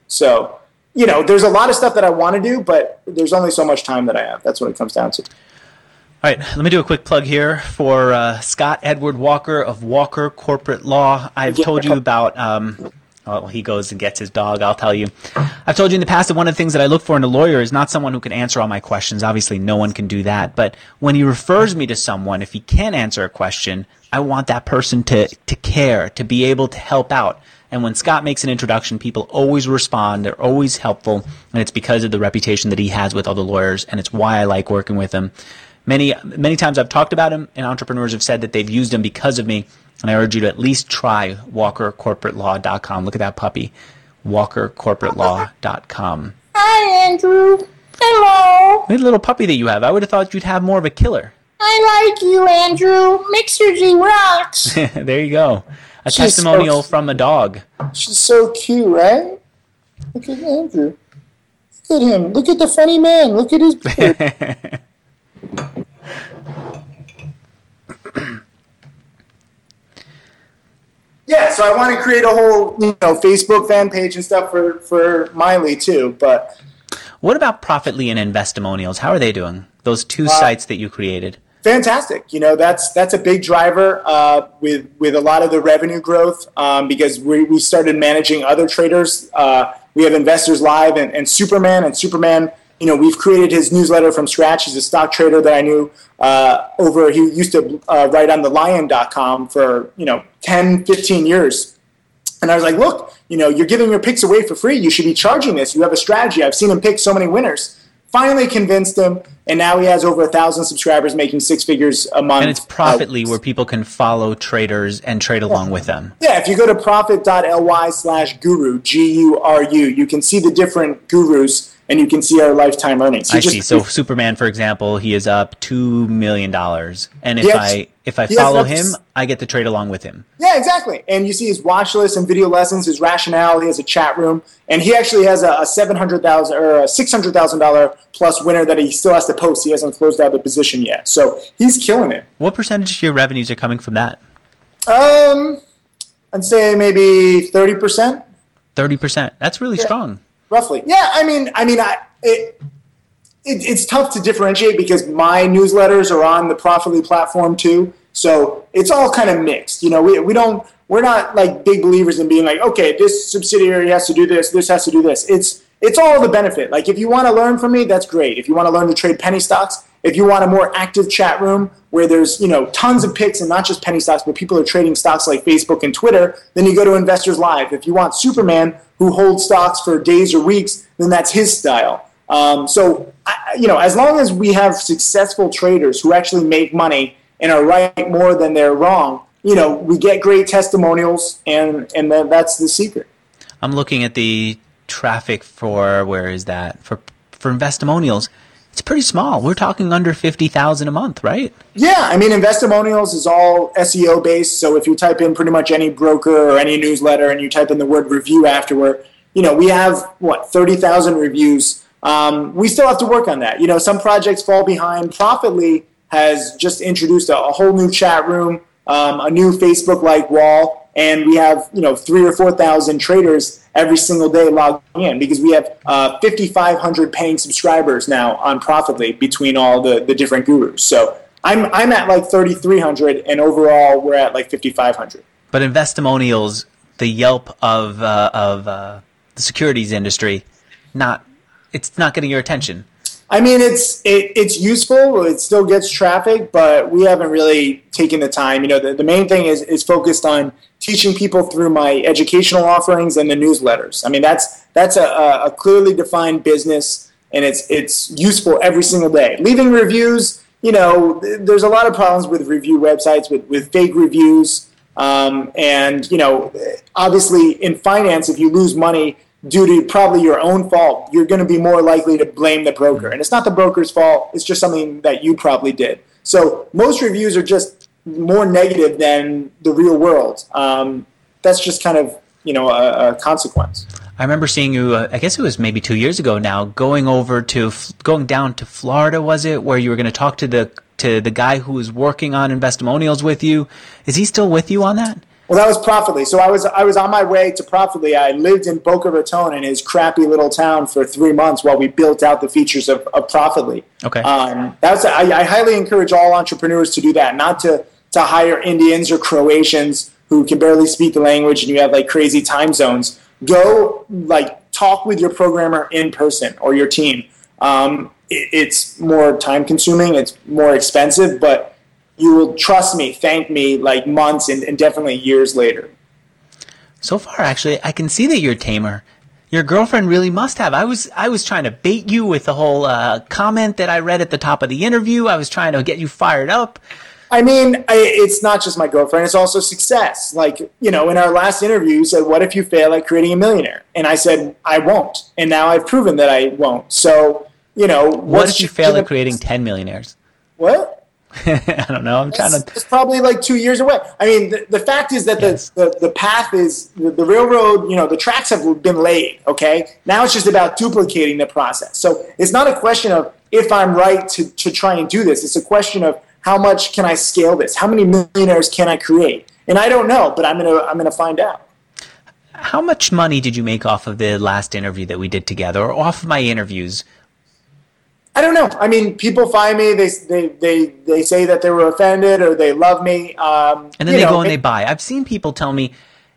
So, you know, there's a lot of stuff that I want to do, but there's only so much time that I have. That's what it comes down to. All right, let me do a quick plug here for uh, Scott Edward Walker of Walker Corporate Law. I've told you about... Um, Oh, he goes and gets his dog, I'll tell you. I've told you in the past that one of the things that I look for in a lawyer is not someone who can answer all my questions. Obviously, no one can do that. But when he refers me to someone, if he can answer a question, I want that person to, to care, to be able to help out. And when Scott makes an introduction, people always respond. They're always helpful. And it's because of the reputation that he has with other lawyers. And it's why I like working with him. Many, many times I've talked about him, and entrepreneurs have said that they've used him because of me. And I urge you to at least try walker corporate law dot com. Look at that puppy. walker corporate law dot com. Hi, Andrew. Hello. Look at the little puppy that you have. I would have thought you'd have more of a killer. I like you, Andrew. Mixergy rocks. There you go. A She's testimonial so, from a dog. She's so cute, right? Look at Andrew. Look at him. Look at the funny man. Look at his beard. Yeah, so I want to create a whole, you know, Facebook fan page and stuff for, for Miley too. But what about Profitly and Investimonials? How are they doing? Those two uh, sites that you created. Fantastic. You know, that's that's a big driver uh, with with a lot of the revenue growth um, because we, we started managing other traders. Uh, we have Investors Live and, and Superman. And Superman, you know, we've created his newsletter from scratch. He's a stock trader that I knew uh, over, he used to uh, write on the lion dot com for, you know, ten, fifteen years. And I was like, look, you know, you're giving your picks away for free. You should be charging this. You have a strategy. I've seen him pick so many winners. Finally convinced him, and now he has over a thousand subscribers making six figures a month. And it's Profitly, uh, where people can follow traders and trade along yeah. with them. Yeah, if you go to profit.ly slash guru, G U R U, you can see the different gurus, and you can see our lifetime earnings. He I just, see. So Superman, for example, he is up two million dollars. And if has, I if I follow him, I get to trade along with him. Yeah, exactly. And you see his watch list and video lessons, his rationale. He has a chat room. And he actually has a, a seven hundred thousand dollars or a six hundred thousand dollars plus winner that he still has to post. He hasn't closed out the position yet. So he's killing it. What percentage of your revenues are coming from that? Um, I'd say maybe thirty percent. thirty percent. That's really yeah. strong. Roughly. Yeah, I mean, I mean, I, it, it, it's tough to differentiate because my newsletters are on the Profitly platform too. So it's all kind of mixed. You know, we we don't, we're not like big believers in being like, okay, this subsidiary has to do this, this has to do this. It's it's all the benefit. Like if you want to learn from me, that's great. If you want to learn to trade penny stocks, if you want a more active chat room where there's, you know, tons of picks and not just penny stocks, but people are trading stocks like Facebook and Twitter, then you go to Investors Live. If you want Superman, who holds stocks for days or weeks, then that's his style. Um, so, I, you know, as long as we have successful traders who actually make money and are right more than they're wrong, you know, we get great testimonials, and and then that's the secret. I'm looking at the traffic for, where is that? For for Investimonials. It's pretty small. We're talking under fifty thousand a month, right? Yeah, I mean, Investimonials is all S E O based. So if you type in pretty much any broker or any newsletter and you type in the word review afterward, you know, we have, what, thirty thousand reviews. Um, we still have to work on that. You know, some projects fall behind. Profitly has just introduced a, a whole new chat room, um, a new Facebook-like wall, and we have, you know, three or four thousand traders every single day logging in because we have uh, fifty-five hundred paying subscribers now on Profitly between all the, the different gurus. So I'm I'm at like thirty-three hundred, and overall we're at like fifty-five hundred. But Investimonials, the Yelp of uh, of uh, the securities industry, not it's not getting your attention. I mean, it's it, it's useful. It still gets traffic, but we haven't really taken the time. You know, the, the main thing is is focused on teaching people through my educational offerings and the newsletters. I mean, that's that's a, a clearly defined business, and it's it's useful every single day. Leaving reviews, you know, there's a lot of problems with review websites with, with fake reviews. Um, and, you know, obviously in finance, if you lose money due to probably your own fault, you're going to be more likely to blame the broker. And it's not the broker's fault. It's just something that you probably did. So most reviews are just more negative than the real world. Um, that's just kind of, you know, a, a consequence. I remember seeing you, uh, I guess it was maybe two years ago now, going over to, going down to Florida, was it, where you were going to talk to the to the guy who was working on Investimonials with you. Is he still with you on that? Well, that was Profitly. So I was I was on my way to Profitly. I lived in Boca Raton in his crappy little town for three months while we built out the features of, of Profitly. Okay. Um, that's I, I highly encourage all entrepreneurs to do that, not to to hire Indians or Croatians who can barely speak the language and you have like crazy time zones. Go like talk with your programmer in person or your team. Um, it, it's more time consuming. It's more expensive, but you will, trust me, thank me like months and, and definitely years later. So far, actually, I can see that you're tamer. Your girlfriend really must have. I was I was trying to bait you with the whole uh, comment that I read at the top of the interview. I was trying to get you fired up. I mean, I, it's not just my girlfriend. It's also success. Like, you know, in our last interview, you said, what if you fail at creating a millionaire? And I said, I won't. And now I've proven that I won't. So, you know. What if you fail at creating ten millionaires? What? I don't know. I'm trying it's, to. It's probably like two years away. I mean, the, the fact is that yes. the, the, the path is, the, the railroad, you know, the tracks have been laid, okay? Now it's just about duplicating the process. So it's not a question of if I'm right to, to try and do this. It's a question of how much can I scale this? How many millionaires can I create? And I don't know, but I'm gonna I'm gonna find out. How much money did you make off of the last interview that we did together, or off of my interviews? I don't know. I mean, people find me. They they they, they say that they were offended or they love me. Um, and then they know, go and they buy. I've seen people tell me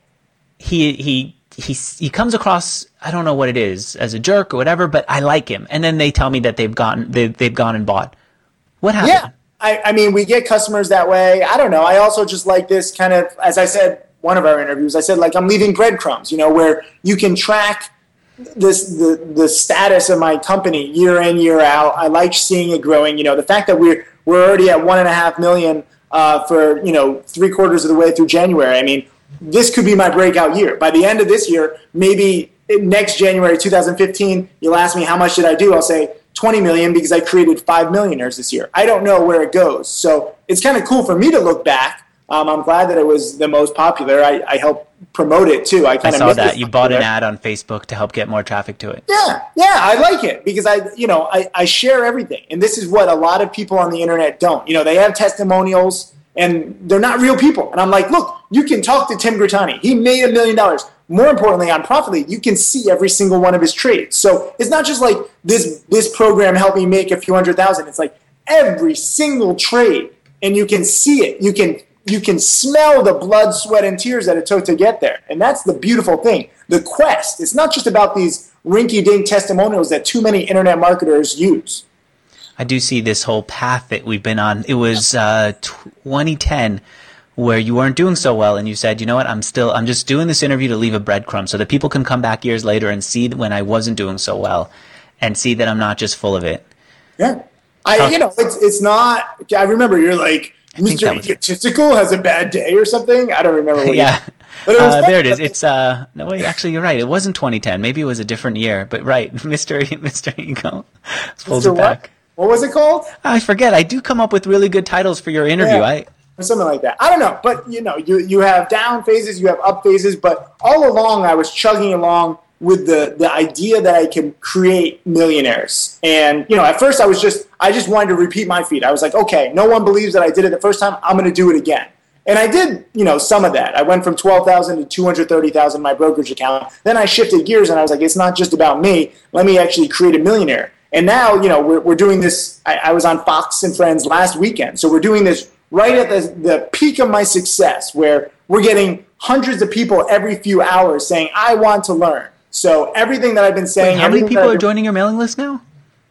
he he he he comes across, I don't know what it is, as a jerk or whatever, but I like him. And then they tell me that they've gotten they they've gone and bought. What happened? Yeah. I, I mean, we get customers that way. I don't know. I also just like this kind of, as I said, one of our interviews, I said, like, I'm leaving breadcrumbs, you know, where you can track this the the status of my company year in, year out. I like seeing it growing. You know, the fact that we're we're already at one and a half million uh, for, you know, three quarters of the way through January. I mean, this could be my breakout year. By the end of this year, maybe next January two thousand fifteen, you'll ask me how much did I do? I'll say twenty million because I created five millionaires this year. I don't know where it goes. So it's kind of cool for me to look back. Um, I'm glad that it was the most popular. I, I helped promote it too. I kind I of saw that. You bought an ad on Facebook to help get more traffic to it. Yeah, yeah, I like it because I, you know, I, I share everything. And this is what a lot of people on the internet don't. You know, they have testimonials and they're not real people. And I'm like, look, you can talk to Tim Grittani. He made a million dollars. More importantly, on Profitly, you can see every single one of his trades. So it's not just like this this program helped me make a few hundred thousand. It's like every single trade, and you can see it. You can you can smell the blood, sweat, and tears that it took to get there. And that's the beautiful thing. The quest. It's not just about these rinky-dink testimonials that too many internet marketers use. I do see this whole path that we've been on. It was uh, twenty ten. Where you weren't doing so well, and you said, you know what, I'm still, I'm just doing this interview to leave a breadcrumb so that people can come back years later and see when I wasn't doing so well, and see that I'm not just full of it. Yeah, I, you know, it's it's not. I remember you're like, Mister Egotistical has a bad day or something. I don't remember. What yeah, but it was uh, there it is. It's uh, no wait, actually, you're right. It wasn't twenty ten. Maybe it was a different year. But right, Mister Mister Ego pulls it back. What? What was it called? I forget. I do come up with really good titles for your interview. Yeah. I. Or something like that. I don't know. But, you know, you, you have down phases, you have up phases. But all along, I was chugging along with the, the idea that I can create millionaires. And, you know, at first I was just, I just wanted to repeat my feat. I was like, okay, no one believes that I did it the first time. I'm going to do it again. And I did, you know, some of that. I went from twelve thousand to two hundred thirty thousand in my brokerage account. Then I shifted gears and I was like, it's not just about me. Let me actually create a millionaire. And now, you know, we're, we're doing this. I, I was on Fox and Friends last weekend. So we're doing this right at the, the peak of my success, where we're getting hundreds of people every few hours saying, I want to learn. So everything that I've been saying. Wait, how many people are joining your mailing list now?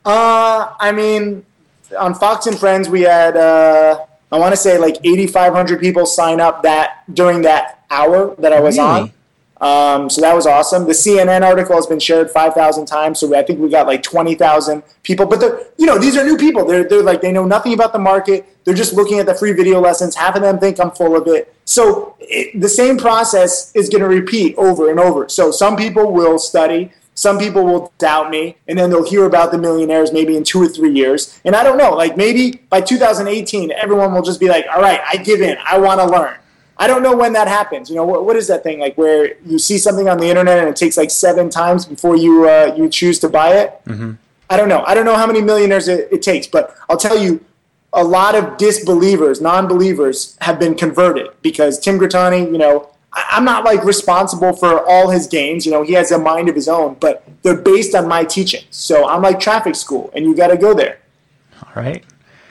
Uh, I mean, on Fox and Friends, we had, uh, I want to say like eighty-five hundred people sign up that during that hour that I was really? on. Um, so that was awesome. The C N N article has been shared five thousand times, so I think we got like twenty thousand people. But they're, you know, these are new people. They're they're like they know nothing about the market. They're just looking at the free video lessons. Half of them think I'm full of it. So it, the same process is going to repeat over and over. So some people will study, some people will doubt me, and then they'll hear about the millionaires maybe in two or three years. And I don't know, like maybe by two thousand eighteen, everyone will just be like, all right, I give in. I want to learn. I don't know when that happens. You know, what, what is that thing like where you see something on the internet and it takes like seven times before you uh, you choose to buy it? Mm-hmm. I don't know. I don't know how many millionaires it, it takes, but I'll tell you, a lot of disbelievers, non-believers, have been converted because Tim Grittani, you know, I, I'm not like responsible for all his gains. You know, he has a mind of his own, but they're based on my teachings. So I'm like traffic school, and you got to go there. All right.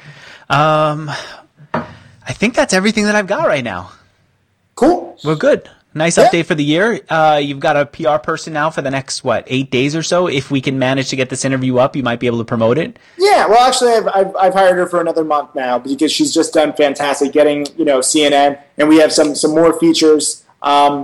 Um, I think that's everything that I've got right now. Cool. Well, good. Nice yeah. update for the year. Uh, you've got a P R person now for the next, what, eight days or so? If we can manage to get this interview up, you might be able to promote it. Yeah, well, actually, I've, I've, I've hired her for another month now because she's just done fantastic getting, you know, C N N, and we have some, some more features. Um,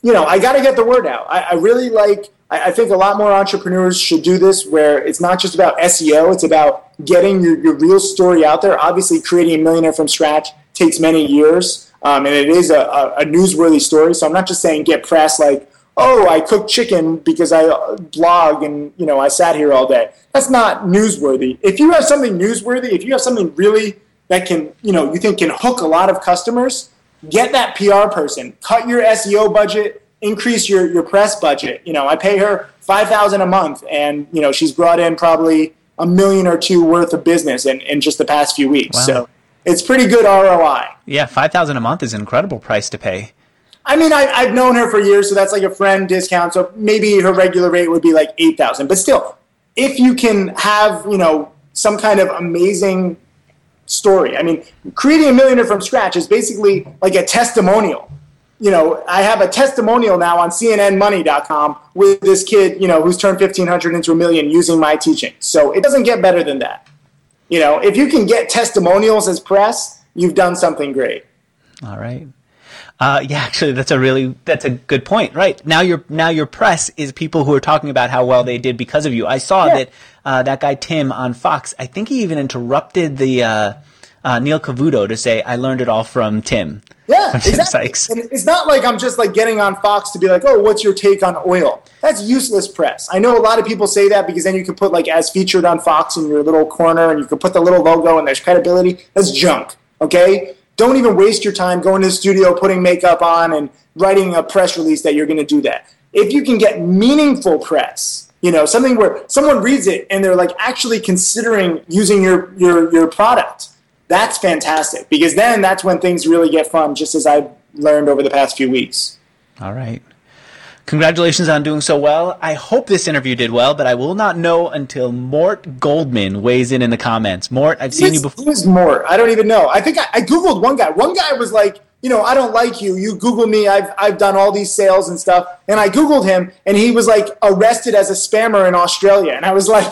you know, I got to get the word out. I, I really like, I, I think a lot more entrepreneurs should do this, where it's not just about S E O, it's about getting your, your real story out there. Obviously, creating a millionaire from scratch takes many years, um, and it is a, a, a newsworthy story. So I'm not just saying get press like, oh, I cooked chicken because I blog and, you know, I sat here all day. That's not newsworthy. If you have something newsworthy, if you have something really that can, you know, you think can hook a lot of customers, get that P R person, cut your S E O budget, increase your, your press budget. You know, I pay her five thousand dollars a month, and, you know, she's brought in probably a million or two worth of business in, in just the past few weeks. Wow. So it's pretty good R O I. Yeah, five thousand dollars a month is an incredible price to pay. I mean, I, I've known her for years, so that's like a friend discount. So maybe her regular rate would be like eight thousand dollars. But still, if you can have, you know, some kind of amazing story. I mean, creating a millionaire from scratch is basically like a testimonial. You know, I have a testimonial now on C N N money dot com with this kid, you know, who's turned fifteen hundred into a million using my teaching. So it doesn't get better than that. You know, if you can get testimonials as press, you've done something great. All right. Uh, yeah, actually, that's a really that's a good point. Right now, your now your press is people who are talking about how well they did because of you. I saw yeah. that uh, that guy Tim on Fox. I think he even interrupted the uh, uh, Neil Cavuto to say, "I learned it all from Tim." Yeah, from exactly. Tim and it's not like I'm just like getting on Fox to be like, "Oh, what's your take on oil?" That's useless press. I know a lot of people say that because then you can put like as featured on Fox in your little corner, and you can put the little logo and there's credibility. That's junk. Okay. Don't even waste your time going to the studio, putting makeup on, and writing a press release that you're going to do that. If you can get meaningful press, you know, something where someone reads it and they're like actually considering using your your your product, that's fantastic, because then that's when things really get fun, just as I've learned over the past few weeks. All right. Congratulations on doing so well. I hope this interview did well, but I will not know until Mort Goldman weighs in in the comments. Mort, I've seen Who's, you before. Who's Mort? I don't even know. I think I, I Googled one guy. One guy was like, you know, I don't like you. You Google me. I've I've done all these sales and stuff. And I Googled him, and he was like arrested as a spammer in Australia. And I was like,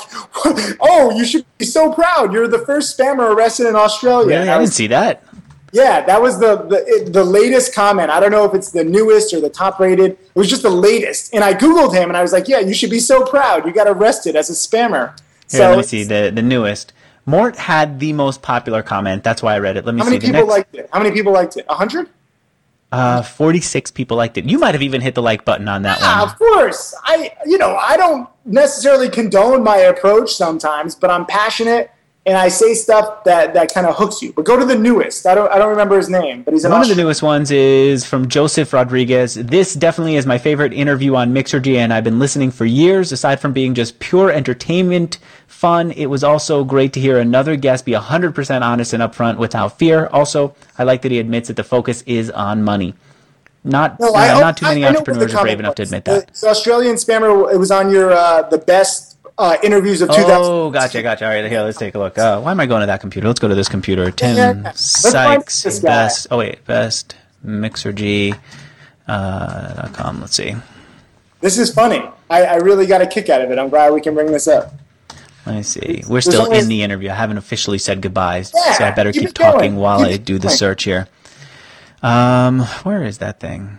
oh, you should be so proud. You're the first spammer arrested in Australia. Really? I, I was, didn't see that. Yeah, that was the, the the latest comment. I don't know if it's the newest or the top rated. It was just the latest. And I Googled him, and I was like, yeah, you should be so proud. You got arrested as a spammer. Here, so let me see the, the newest. Mort had the most popular comment. That's why I read it. Let me see. How see. many people next... liked it? How many people liked it? one hundred? Uh, forty-six people liked it. You might have even hit the like button on that yeah, one. Of course. I, you know, I don't necessarily condone my approach sometimes, but I'm passionate. And I say stuff that, that kind of hooks you. But go to the newest. I don't I don't remember his name, but he's an One Austrian. of the newest ones is from Joseph Rodriguez. This definitely is my favorite interview on Mixergy, and I've been listening for years. Aside from being just pure entertainment fun, it was also great to hear another guest be one hundred percent honest and upfront without fear. Also, I like that he admits that the focus is on money. Not no, uh, I, not too many I, I entrepreneurs are brave enough to admit that. The Australian spammer, it was on your uh, the best Uh, interviews of two thousand. Oh, gotcha, gotcha. All right, here, let's take a look. Uh, why am I going to that computer? Let's go to this computer. Tim yeah. Sykes, best. Oh wait, best Mixergy uh, dot com. Let's see. This is funny. I, I really got a kick out of it. I'm glad we can bring this up. Let me see. We're still always... in the interview. I haven't officially said goodbye, yeah, so I better keep keep talking going. while keep I do the going. search here. Um, where is that thing?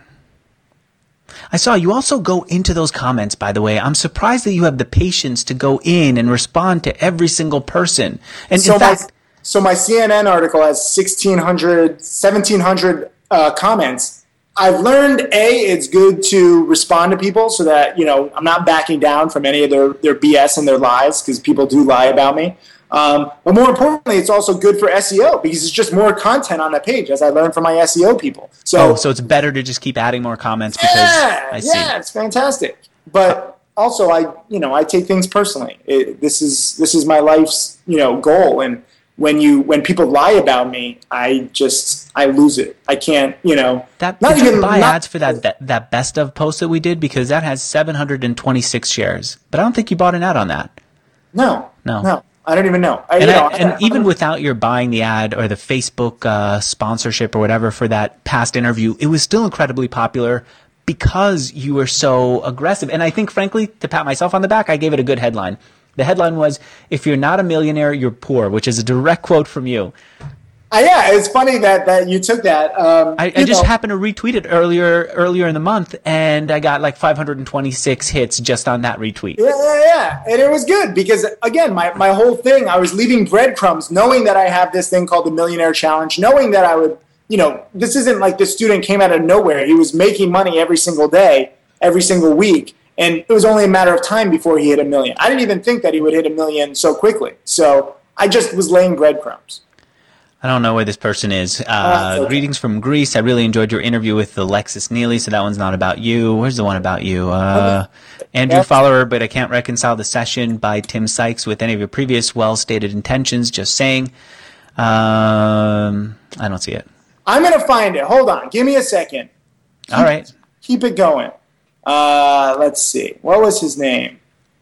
I saw you also go into those comments, by the way. I'm surprised that you have the patience to go in and respond to every single person. And so in fact, my, so my C N N article has sixteen hundred, seventeen hundred uh, comments. I've learned, A, it's good to respond to people so that, you know, I'm not backing down from any of their, their B S and their lies, because people do lie about me. Um, but more importantly, it's also good for S E O because it's just more content on a page, as I learned from my S E O people. So, oh, so it's better to just keep adding more comments because yeah, I see. Yeah, it's fantastic. But also, I you know I take things personally. It, this is this is my life's you know goal, and when you when people lie about me, I just I lose it. I can't you know. That not did even you buy not, ads for that, that that best of post that we did, because that has seven hundred twenty-six shares. But I don't think you bought an ad on that. No, no, no. I don't even know. I, and you know, I, and I, even I, without your buying the ad or the Facebook uh, sponsorship or whatever for that past interview, it was still incredibly popular because you were so aggressive. And I think, frankly, to pat myself on the back, I gave it a good headline. The headline was, "If you're not a millionaire, you're poor," which is a direct quote from you. Uh, yeah, it's funny that, that you took that. Um, I, I just know. happened to retweet it earlier earlier in the month, and I got like five hundred twenty-six hits just on that retweet. Yeah, yeah, yeah. And it was good because, again, my, my whole thing, I was leaving breadcrumbs, knowing that I have this thing called the Millionaire Challenge, knowing that I would, you know, this isn't like this student came out of nowhere. He was making money every single day, every single week, and it was only a matter of time before he hit a million. I didn't even think that he would hit a million so quickly. So I just was laying breadcrumbs. I don't know where this person is. Uh, okay. Greetings from Greece. I really enjoyed your interview with Alexis Neely, so that one's not about you. Where's the one about you? Uh, Andrew Follower, but I can't reconcile the session by Tim Sykes with any of your previous well-stated intentions. Just saying. Um, I don't see it. I'm going to find it. Hold on. Give me a second. Keep, All right. Keep it going. Uh, let's see. What was his name?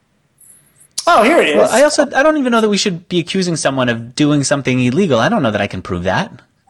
Oh, here it is. Well, I also I don't even know that we should be accusing someone of doing something illegal. I don't know that I can prove that.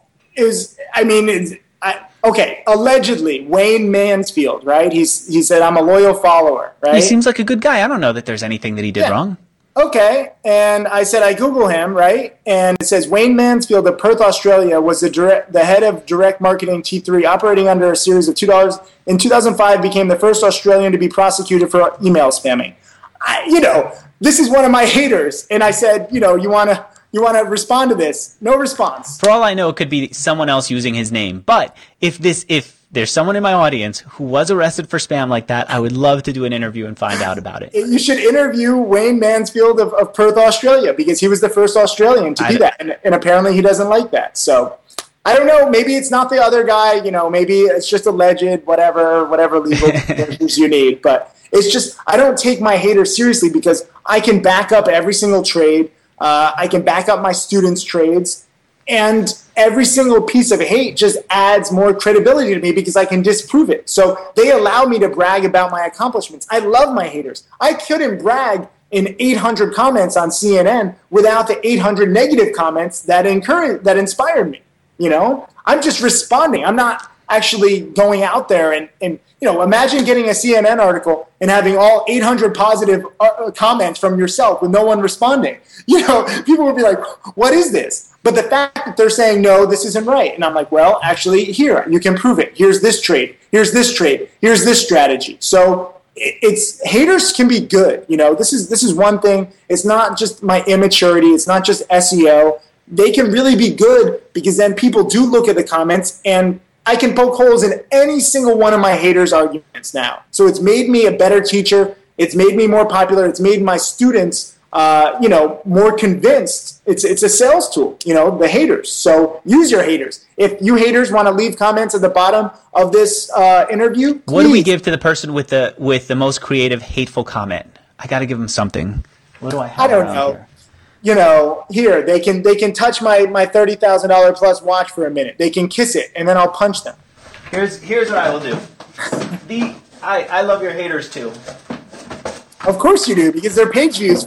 Is I mean, it's, I, okay, allegedly Wayne Mansfield, right? He's he said I'm a loyal follower, right? He seems like a good guy. I don't know that there's anything that he did yeah. wrong. Okay, and I said I Google him, right? And it says Wayne Mansfield of Perth, Australia, was the direct, the head of direct marketing T three, operating under a series of two dollars. In two thousand five, became the first Australian to be prosecuted for email spamming. I, you know. This is one of my haters, and I said, you know, you want to you want to respond to this? No response. For all I know, it could be someone else using his name. But if this if there's someone in my audience who was arrested for spam like that, I would love to do an interview and find out about it. You should interview Wayne Mansfield of, of Perth, Australia, because he was the first Australian to do that, and, and apparently he doesn't like that. So I don't know. Maybe it's not the other guy. You know, maybe it's just alleged. Whatever, whatever legal issues you need, but. It's just, I don't take my haters seriously because I can back up every single trade. Uh, I can back up my students' trades. And every single piece of hate just adds more credibility to me because I can disprove it. So they allow me to brag about my accomplishments. I love my haters. I couldn't brag in eight hundred comments on C N N without the eight hundred negative comments that encouraged, that inspired me. You know, I'm just responding. I'm not actually going out there and, and you know, imagine getting a C N N article and having all eight hundred positive uh, comments from yourself with no one responding. You know, people would be like, what is this? But the fact that they're saying, no, this isn't right. And I'm like, well, actually, here, you can prove it. Here's this trade. Here's this trade. Here's this strategy. So it's haters can be good. You know, this is this is one thing. It's not just my immaturity. It's not just S E O. They can really be good because then people do look at the comments and I can poke holes in any single one of my haters' arguments now. So it's made me a better teacher. It's made me more popular. It's made my students, uh, you know, more convinced. It's it's a sales tool, you know, the haters. So use your haters. If you haters want to leave comments at the bottom of this uh, interview, please. What do we give to the person with the with the most creative, hateful comment? I got to give them something. What do I have? I don't know. Here? You know, here they can they can touch my, my thirty thousand dollar plus watch for a minute. They can kiss it, and then I'll punch them. Here's here's what I will do. The I, I love your haters too. Of course you do, because they're page views.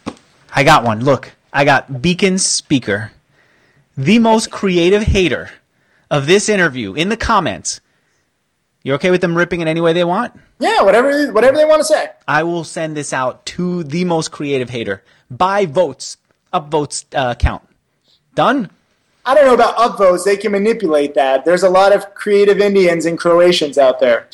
I got one. Look, I got Beacon Speaker, the most creative hater of this interview in the comments. You okay with them ripping it any way they want? Yeah, whatever whatever they want to say. I will send this out to the most creative hater by votes. Upvotes uh, count. Done? I don't know about upvotes. They can manipulate that. There's a lot of creative Indians and Croatians out there.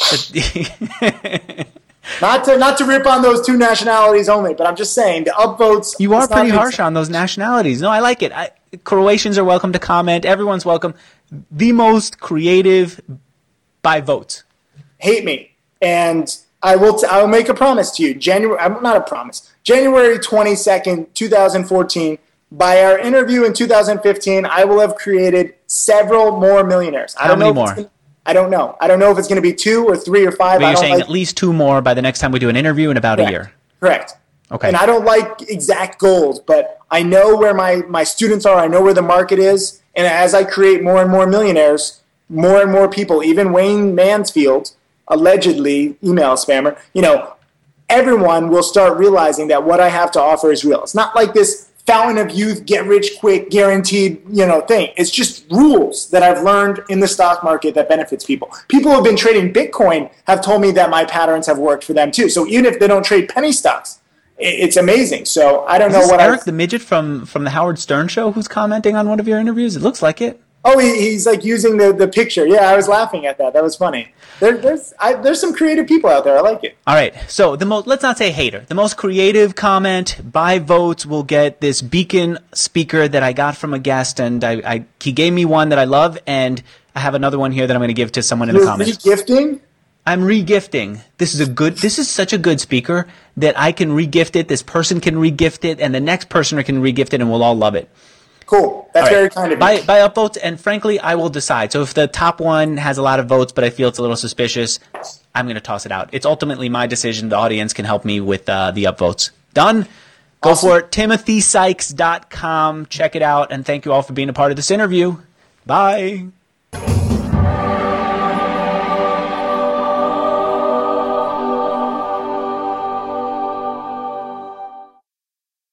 not to not to rip on those two nationalities only, but I'm just saying the upvotes. You are pretty harsh on those nationalities. No, I like it. I, Croatians are welcome to comment. Everyone's welcome. The most creative by votes. Hate me, and I will. T- I will make a promise to you. January. I'm not a promise. January twenty-second, twenty fourteen, by our interview in two thousand fifteen, I will have created several more millionaires. I How don't many know more? Gonna, I don't know. I don't know if it's going to be two or three or five. But I you're don't saying like, at least two more by the next time we do an interview in about correct, a year. Correct. Okay. And I don't like exact goals, but I know where my, my students are. I know where the market is. And as I create more and more millionaires, more and more people, even Wayne Mansfield, allegedly email spammer, you know, everyone will start realizing that what I have to offer is real. It's not like this fountain of youth, get rich quick, guaranteed, you know, thing. It's just rules that I've learned in the stock market that benefits people. People who have been trading Bitcoin have told me that my patterns have worked for them too. So even if they don't trade penny stocks, it's amazing. So I don't Is know this what Eric I, the midget from from the Howard Stern show who's commenting on one of your interviews? It looks like it. Oh, he, he's like using the, the picture. Yeah, I was laughing at that. That was funny. There, there's I, there's some creative people out there. I like it. All right. So the most, let's not say hater. The most creative comment by votes will get this Beacon speaker that I got from a guest, and I, I he gave me one that I love, and I have another one here that I'm going to give to someone in You're the comments. re-gifting? I'm re-gifting. This is a good. This is such a good speaker that I can re-gift it. This person can re-gift it, and the next person can re-gift it, and we'll all love it. Cool. That's All right. very kind of you. By, by upvotes, and frankly, I will decide. So if the top one has a lot of votes, but I feel it's a little suspicious, I'm going to toss it out. It's ultimately my decision. The audience can help me with uh, the upvotes. Done? Go Awesome. for it. Timothy Sykes dot com. Check it out, and thank you all for being a part of this interview. Bye.